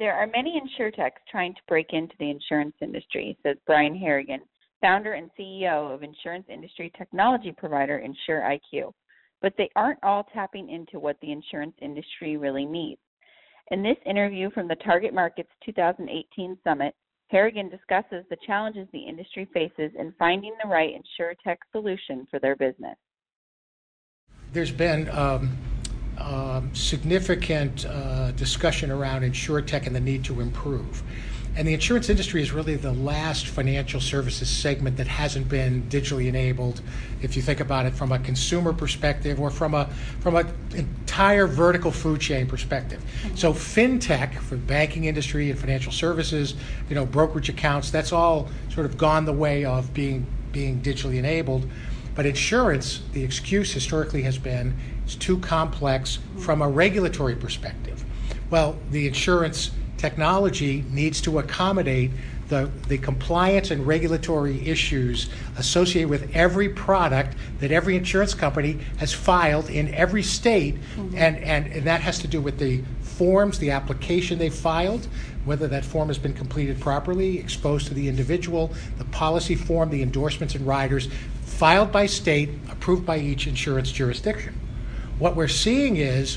There are many insurtechs trying to break into the insurance industry, says Brian Harrigan, founder and CEO of insurance industry technology provider InsureIQ. But they aren't all tapping into what the insurance industry really needs. In this interview from the Target Markets 2018 Summit, Harrigan discusses the challenges the industry faces in finding the right insurtech solution for their business. There's been significant discussion around insurtech and the need to improve. And the insurance industry is really the last financial services segment that hasn't been digitally enabled, if you think about it from a consumer perspective or from an entire vertical food chain perspective. Mm-hmm. So fintech for the banking industry and financial services, brokerage accounts, that's all sort of gone the way of being digitally enabled. But insurance, the excuse historically has been, it's too complex from a regulatory perspective. Well, the insurance technology needs to accommodate the compliance and regulatory issues associated with every product that every insurance company has filed in every state, mm-hmm. and that has to do with the forms, the application they filed, whether that form has been completed properly, exposed to the individual, the policy form, the endorsements and riders, filed by state, approved by each insurance jurisdiction. What we're seeing is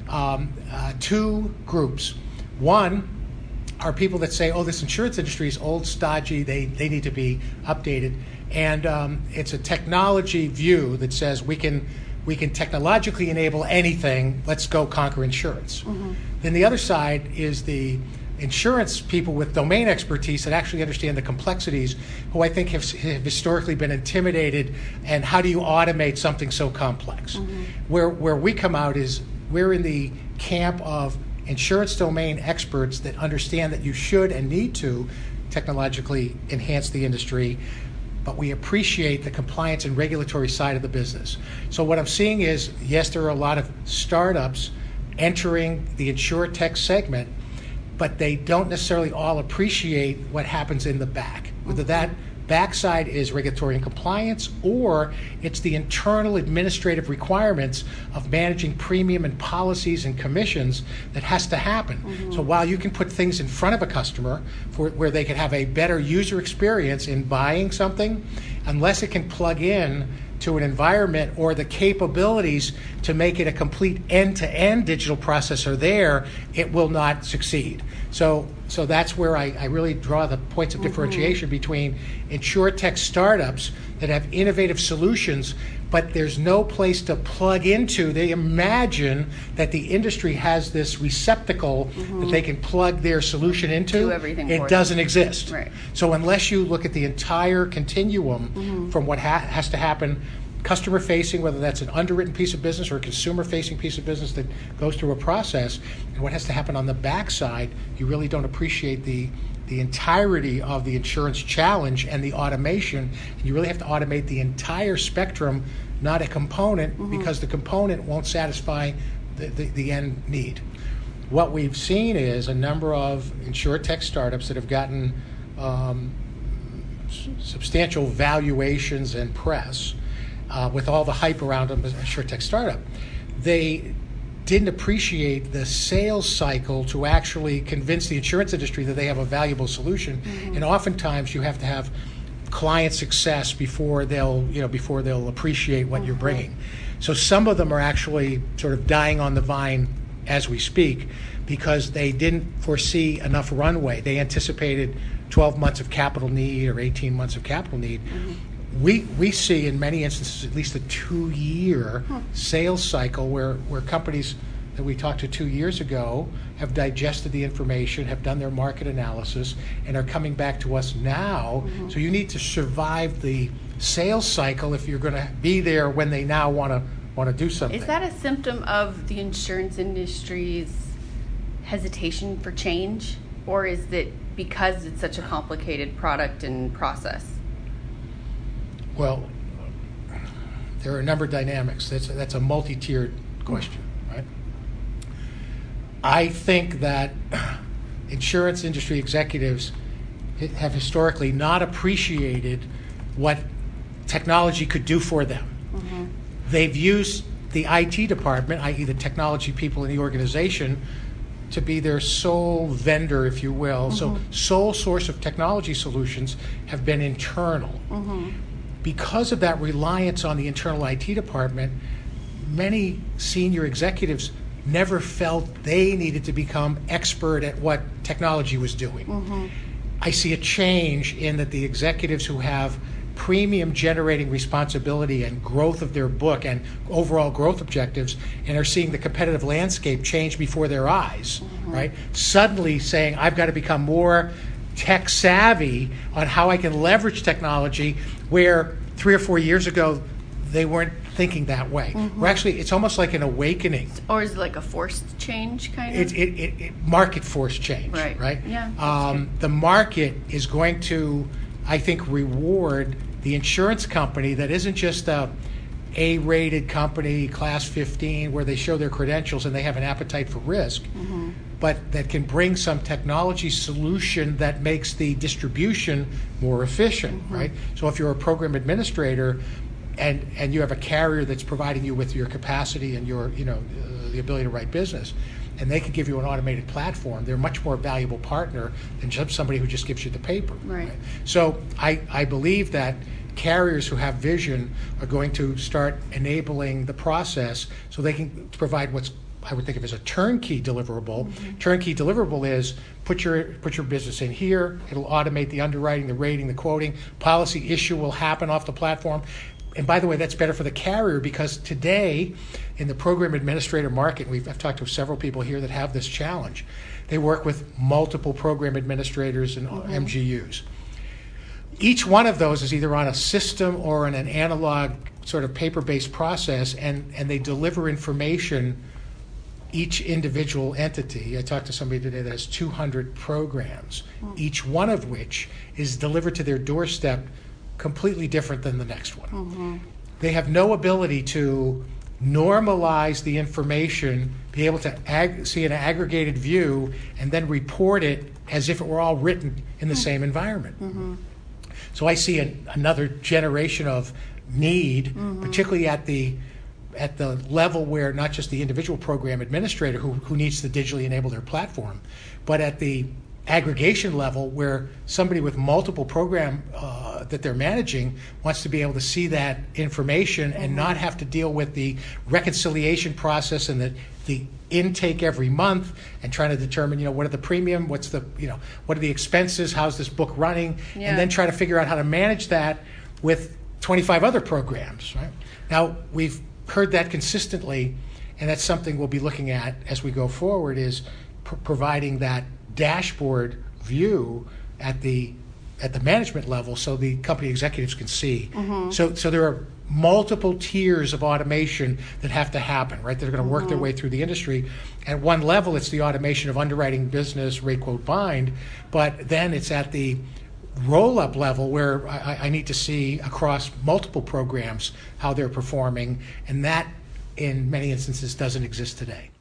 two groups. One are people that say, this insurance industry is old, stodgy, they need to be updated. And it's a technology view that says we can technologically enable anything, let's go conquer insurance. Mm-hmm. Then the other side is the insurance people with domain expertise that actually understand the complexities, who I think have historically been intimidated, and how do you automate something so complex? Mm-hmm. Where we come out is we're in the camp of insurance domain experts that understand that you should and need to technologically enhance the industry, but we appreciate the compliance and regulatory side of the business. So what I'm seeing is, yes, there are a lot of startups entering the insurtech segment, but they don't necessarily all appreciate what happens in the back. Whether that backside is regulatory and compliance, or it's the internal administrative requirements of managing premium and policies and commissions that has to happen. Mm-hmm. So while you can put things in front of a customer where they can have a better user experience in buying something, unless it can plug in to an environment or the capabilities to make it a complete end-to-end digital processor there, it will not succeed. So that's where I really draw the points of differentiation between insurtech startups that have innovative solutions, but there's no place to plug into. They imagine that the industry has this receptacle that they can plug their solution into. It doesn't exist. Right. So unless you look at the entire continuum from what has to happen customer-facing, whether that's an underwritten piece of business or a consumer-facing piece of business that goes through a process, and what has to happen on the backside, you really don't appreciate the entirety of the insurance challenge and the automation. And you really have to automate the entire spectrum, not a component, because the component won't satisfy the end need. What we've seen is a number of insurtech startups that have gotten substantial valuations and press, with all the hype around them as a insurtech startup. They didn't appreciate the sales cycle to actually convince the insurance industry that they have a valuable solution. And oftentimes you have to have client success before they'll appreciate what you're bringing. So some of them are actually sort of dying on the vine as we speak because they didn't foresee enough runway. They anticipated 12 months of capital need or 18 months of capital need. We see in many instances at least a 2-year sales cycle where companies that we talked to 2 years ago have digested the information, have done their market analysis, and are coming back to us now. So you need to survive the sales cycle if you're going to be there when they now want to do something. Is that a symptom of the insurance industry's hesitation for change, or is it because it's such a complicated product and process? Well, there are a number of dynamics. That's a multi-tiered question, right? I think that insurance industry executives have historically not appreciated what technology could do for them. They've used the IT department, i.e. the technology people in the organization, to be their sole vendor, if you will. So sole source of technology solutions have been internal. Because of that reliance on the internal IT department, many senior executives never felt they needed to become expert at what technology was doing. I see a change in that the executives who have premium generating responsibility and growth of their book and overall growth objectives and are seeing the competitive landscape change before their eyes, right? Suddenly saying, I've got to become more tech savvy on how I can leverage technology, where 3 or 4 years ago they weren't thinking that way. We're actually, it's almost like an awakening. Or is it like a forced change, kind of? It market force change, right? Yeah. The market is going to, I think, reward the insurance company that isn't just a A-rated company, class 15, where they show their credentials and they have an appetite for risk, but that can bring some technology solution that makes the distribution more efficient, right? So if you're a program administrator and you have a carrier that's providing you with your capacity and your, the ability to write business, and they can give you an automated platform, they're a much more valuable partner than just somebody who just gives you the paper. Right. So I believe that carriers who have vision are going to start enabling the process so they can provide what's I would think of as a turnkey deliverable. Turnkey deliverable is put your business in here. It'll automate the underwriting, the rating, the quoting. Policy issue will happen off the platform. And by the way, that's better for the carrier, because today in the program administrator market, I've talked to several people here that have this challenge. They work with multiple program administrators and MGUs. Each one of those is either on a system or in an analog sort of paper-based process, and they deliver information each individual entity. I talked to somebody today that has 200 programs, each one of which is delivered to their doorstep completely different than the next one. They have no ability to normalize the information, be able to see an aggregated view, and then report it as if it were all written in the same environment. So I see another generation of need, particularly at the level where not just the individual program administrator who needs to digitally enable their platform, but at the aggregation level where somebody with multiple program that they're managing wants to be able to see that information and not have to deal with the reconciliation process and the intake every month and trying to determine, what are the premium, what are the expenses, how's this book running, and then try to figure out how to manage that with 25 other programs, right? Now, we've heard that consistently, and that's something we'll be looking at as we go forward, is providing that dashboard view at the management level so the company executives can see. So there are multiple tiers of automation that have to happen, right? They're going to work their way through the industry. At one level, it's the automation of underwriting, business, rate, quote, bind, but then it's at the roll-up level where I need to see across multiple programs how they're performing, and that in many instances doesn't exist today.